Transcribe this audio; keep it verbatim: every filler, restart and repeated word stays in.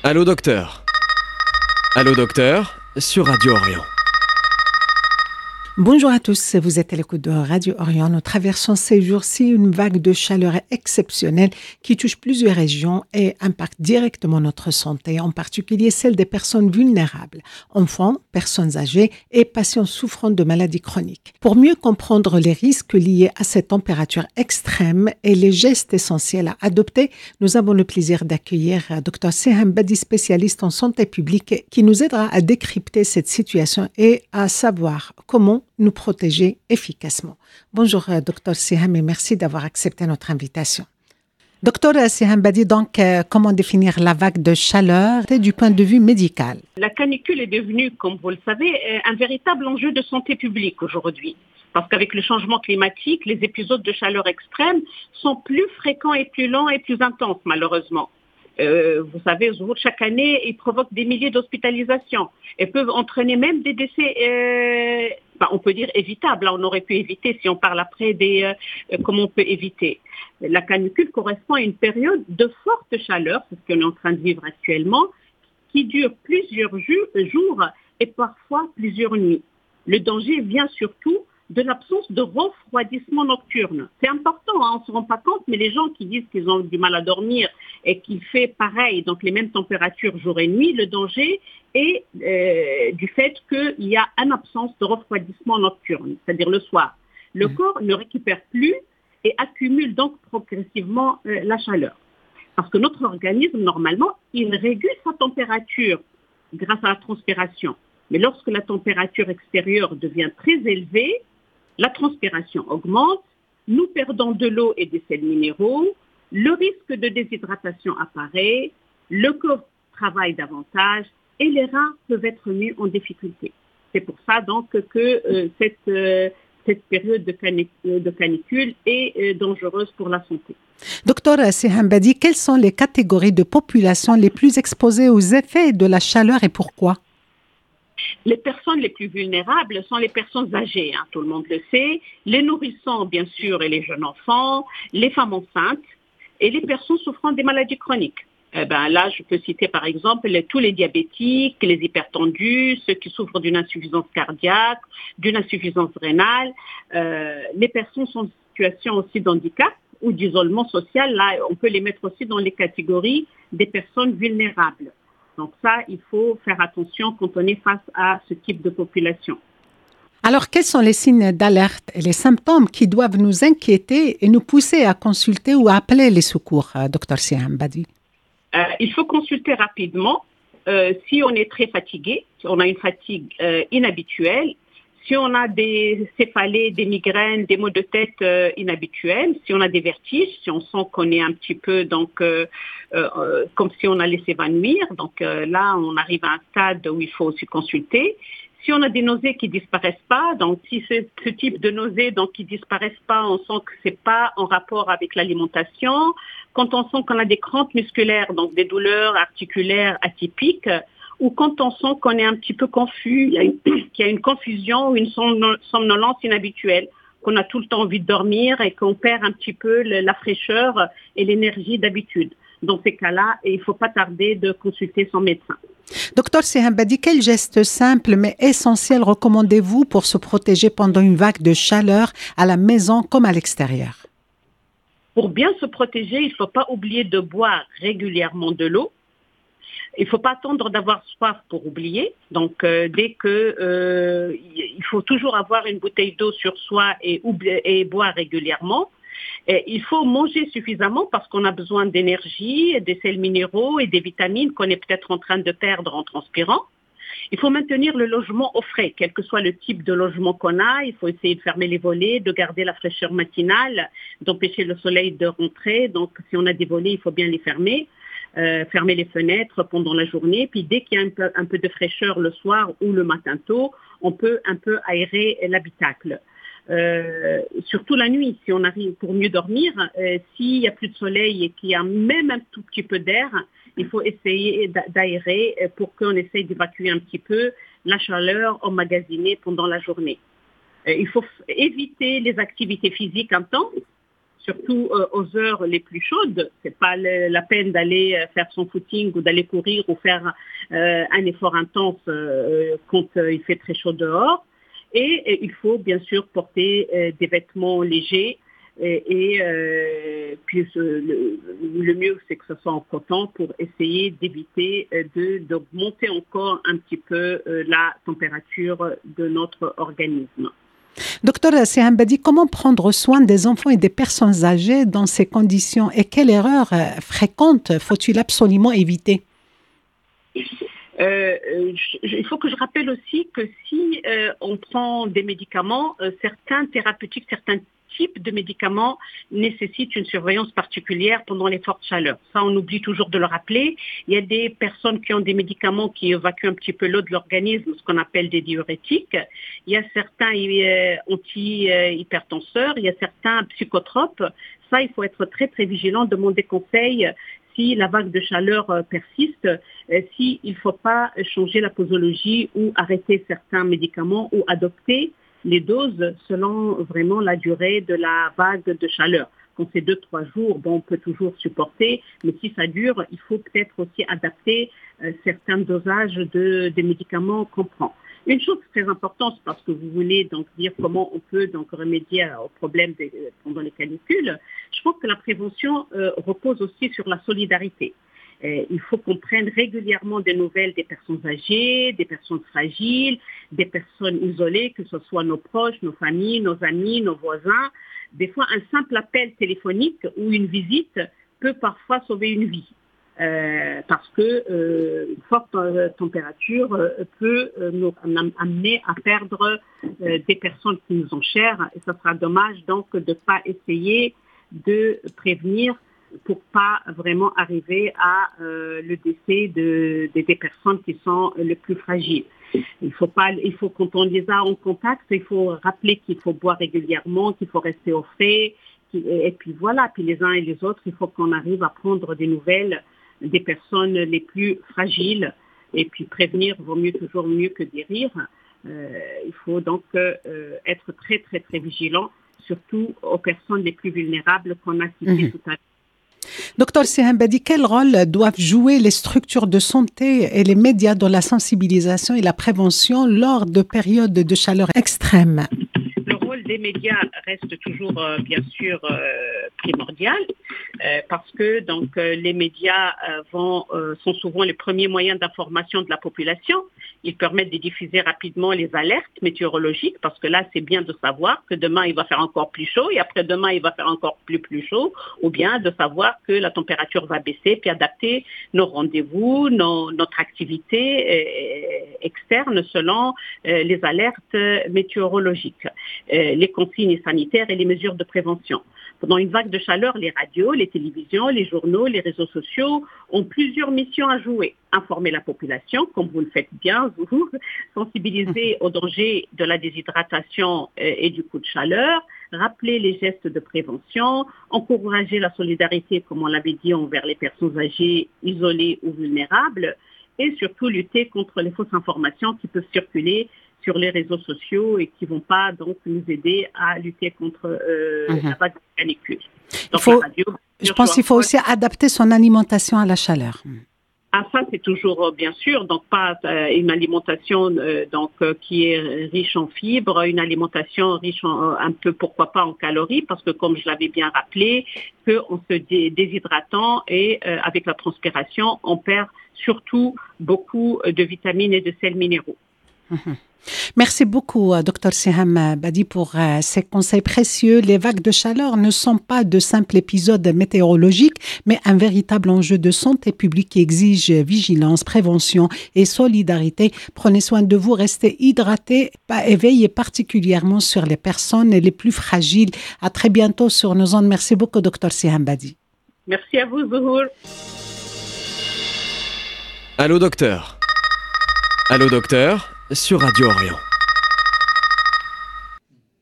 Allô docteur. Allô docteur, sur Radio Orient. Bonjour à tous, vous êtes à l'écoute de Radio Orient. Nous traversons ces jours-ci une vague de chaleur exceptionnelle qui touche plusieurs régions et impacte directement notre santé, en particulier celle des personnes vulnérables, enfants, personnes âgées et patients souffrant de maladies chroniques. Pour mieux comprendre les risques liés à cette température extrême et les gestes essentiels à adopter, nous avons le plaisir d'accueillir Dr Siham Badi, spécialiste en santé publique, qui nous aidera à décrypter cette situation et à savoir comment nous protéger efficacement. Bonjour, docteur Siham, et merci d'avoir accepté notre invitation. Docteur Siham Badi, donc, euh, comment définir la vague de chaleur du point de vue médical? La canicule est devenue, comme vous le savez, un véritable enjeu de santé publique aujourd'hui. Parce qu'avec le changement climatique, les épisodes de chaleur extrême sont plus fréquents et plus longs et plus intenses, malheureusement. Euh, vous savez, chaque année, ils provoquent des milliers d'hospitalisations et peuvent entraîner même des décès, euh, bah, on peut dire évitables. Là, on aurait pu éviter si on parle après des euh, comment on peut éviter. La canicule correspond à une période de forte chaleur, c'est ce qu'on est en train de vivre actuellement, qui dure plusieurs ju- jours et parfois plusieurs nuits. Le danger vient surtout de l'absence de refroidissement nocturne. C'est important, hein, on ne se rend pas compte, mais les gens qui disent qu'ils ont du mal à dormir et qui fait pareil, donc les mêmes températures jour et nuit, le danger est euh, du fait qu'il y a une absence de refroidissement nocturne, c'est-à-dire le soir. Le mmh. corps ne récupère plus et accumule donc progressivement euh, la chaleur. Parce que notre organisme, normalement, il régule sa température grâce à la transpiration. Mais lorsque la température extérieure devient très élevée, la transpiration augmente, nous perdons de l'eau et des sels minéraux, le risque de déshydratation apparaît, le corps travaille davantage et les reins peuvent être mis en difficulté. C'est pour ça donc que euh, cette, euh, cette période de, canic- de canicule est euh, dangereuse pour la santé. Docteur Siham Badi, quelles sont les catégories de population les plus exposées aux effets de la chaleur et pourquoi? Les personnes les plus vulnérables sont les personnes âgées, hein, tout le monde le sait, les nourrissons bien sûr et les jeunes enfants, les femmes enceintes et les personnes souffrant des maladies chroniques. Eh ben, là, je peux citer par exemple les, tous les diabétiques, les hypertendus, ceux qui souffrent d'une insuffisance cardiaque, d'une insuffisance rénale, euh, les personnes sont en situation aussi d'handicap ou d'isolement social. Là, on peut les mettre aussi dans les catégories des personnes vulnérables. Donc ça, il faut faire attention quand on est face à ce type de population. Alors, quels sont les signes d'alerte et les symptômes qui doivent nous inquiéter et nous pousser à consulter ou à appeler les secours, docteur Siham Badi? Euh, il faut consulter rapidement euh, si on est très fatigué, si on a une fatigue euh, inhabituelle, si on a des céphalées, des migraines, des maux de tête euh, inhabituels, si on a des vertiges, si on sent qu'on est un petit peu donc euh, euh, comme si on allait s'évanouir, donc euh, là on arrive à un stade où il faut aussi consulter. Si on a des nausées qui disparaissent pas, donc si c'est ce type de nausées donc qui disparaissent pas, on sent que c'est pas en rapport avec l'alimentation. Quand on sent qu'on a des crampes musculaires, donc des douleurs articulaires atypiques, ou quand on sent qu'on est un petit peu confus, il y a une, qu'il y a une confusion ou une somnolence inhabituelle, qu'on a tout le temps envie de dormir et qu'on perd un petit peu le, la fraîcheur et l'énergie d'habitude. Dans ces cas-là, il ne faut pas tarder de consulter son médecin. Docteur Siham Badi, quel geste simple mais essentiel recommandez-vous pour se protéger pendant une vague de chaleur à la maison comme à l'extérieur? Pour bien se protéger, il ne faut pas oublier de boire régulièrement de l'eau. Il ne faut pas attendre d'avoir soif pour oublier. Donc, euh, dès que euh, il faut toujours avoir une bouteille d'eau sur soi et, oubli- et boire régulièrement. Et il faut manger suffisamment parce qu'on a besoin d'énergie, des sels minéraux et des vitamines qu'on est peut-être en train de perdre en transpirant. Il faut maintenir le logement au frais, quel que soit le type de logement qu'on a. Il faut essayer de fermer les volets, de garder la fraîcheur matinale, d'empêcher le soleil de rentrer. Donc, si on a des volets, il faut bien les fermer. Euh, fermer les fenêtres pendant la journée. Puis dès qu'il y a un peu, un peu de fraîcheur le soir ou le matin tôt, on peut un peu aérer l'habitacle. Euh, surtout la nuit, si on arrive pour mieux dormir, euh, s'il n'y a plus de soleil et qu'il y a même un tout petit peu d'air, il faut essayer d'aérer pour qu'on essaye d'évacuer un petit peu la chaleur emmagasinée pendant la journée. Euh, il faut f- éviter les activités physiques intenses, surtout euh, aux heures les plus chaudes. C'est pas le, la peine d'aller faire son footing ou d'aller courir ou faire euh, un effort intense euh, quand euh, il fait très chaud dehors. Et, et il faut bien sûr porter euh, des vêtements légers et, et euh, puis euh, le, le mieux c'est que ce soit en coton pour essayer d'éviter euh, de, d'augmenter encore un petit peu euh, la température de notre organisme. Docteur Siham Badi, comment prendre soin des enfants et des personnes âgées dans ces conditions et quelles erreurs euh, fréquentes faut-il absolument éviter? Euh, je, il faut que je rappelle aussi que si euh, on prend des médicaments, euh, certains thérapeutiques, certains types de médicaments nécessitent une surveillance particulière pendant les fortes chaleurs. Ça, on oublie toujours de le rappeler. Il y a des personnes qui ont des médicaments qui évacuent un petit peu l'eau de l'organisme, ce qu'on appelle des diurétiques. Il y a certains euh, anti-hypertenseurs, il y a certains psychotropes. Ça, il faut être très, très vigilant, demander conseil si la vague de chaleur euh, persiste, euh, s'il ne faut pas changer la posologie ou arrêter certains médicaments ou adopter les doses selon vraiment la durée de la vague de chaleur. Quand c'est deux, trois jours, bon, on peut toujours supporter, mais si ça dure, il faut peut-être aussi adapter euh, certains dosages de, de médicaments qu'on prend. Une chose très importante, parce que vous voulez donc dire comment on peut donc remédier au problème des, pendant les canicules, je pense que la prévention euh, repose aussi sur la solidarité. Euh, il faut qu'on prenne régulièrement des nouvelles des personnes âgées, des personnes fragiles, des personnes isolées, que ce soit nos proches, nos familles, nos amis, nos voisins. Des fois, un simple appel téléphonique ou une visite peut parfois sauver une vie. Euh, parce que euh, une forte euh, température euh, peut euh, nous amener à perdre euh, des personnes qui nous sont chères. Et ça sera dommage donc de ne pas essayer de prévenir pour pas vraiment arriver à euh, le décès de, de, des personnes qui sont les plus fragiles. Il faut pas, il faut quand on les a en contact, il faut rappeler qu'il faut boire régulièrement, qu'il faut rester au frais, et puis voilà. Puis les uns et les autres, il faut qu'on arrive à prendre des nouvelles des personnes les plus fragiles, et puis prévenir vaut mieux toujours mieux que guérir. Euh, il faut donc euh, être très très très vigilant, surtout aux personnes les plus vulnérables qu'on a citées mmh. tout à l'heure. Docteur Siham Badi, quel rôle doivent jouer les structures de santé et les médias dans la sensibilisation et la prévention lors de périodes de chaleur extrême? Le rôle des médias reste toujours euh, bien sûr euh, primordial euh, parce que donc euh, les médias euh, vont, euh, sont souvent les premiers moyens d'information de la population. Ils permettent de diffuser rapidement les alertes météorologiques parce que là c'est bien de savoir que demain il va faire encore plus chaud et après-demain il va faire encore plus plus chaud, ou bien de savoir que la température va baisser puis adapter nos rendez-vous, nos, notre activité euh, externe selon euh, les alertes météorologiques. Euh, les consignes sanitaires et les mesures de prévention. Pendant une vague de chaleur, les radios, les télévisions, les journaux, les réseaux sociaux ont plusieurs missions à jouer. Informer la population, comme vous le faites bien, vous, sensibiliser au danger de la déshydratation et du coup de chaleur, rappeler les gestes de prévention, encourager la solidarité, comme on l'avait dit, envers les personnes âgées, isolées ou vulnérables, et surtout lutter contre les fausses informations qui peuvent circuler sur les réseaux sociaux et qui ne vont pas donc nous aider à lutter contre euh, mmh. la vague de canicule. Donc, faut, la radio, je pense qu'il faut aussi adapter son alimentation à la chaleur. Ah, ça, c'est toujours, bien sûr, donc pas euh, une alimentation euh, donc, euh, qui est riche en fibres, une alimentation riche en, euh, un peu, pourquoi pas, en calories, parce que comme je l'avais bien rappelé, qu'en se dé- déshydratant et euh, avec la transpiration, on perd surtout beaucoup de vitamines et de sels minéraux. Mmh. Merci beaucoup, docteur Siham Badi, pour euh, ces conseils précieux. Les vagues de chaleur ne sont pas de simples épisodes météorologiques, mais un véritable enjeu de santé publique qui exige vigilance, prévention et solidarité. Prenez soin de vous, restez hydratés et veillez particulièrement sur les personnes les plus fragiles. À très bientôt sur nos ondes. Merci beaucoup, docteur Siham Badi. Merci à vous, Zuhour. Allô, docteur. Allô, docteur, sur Radio Orient.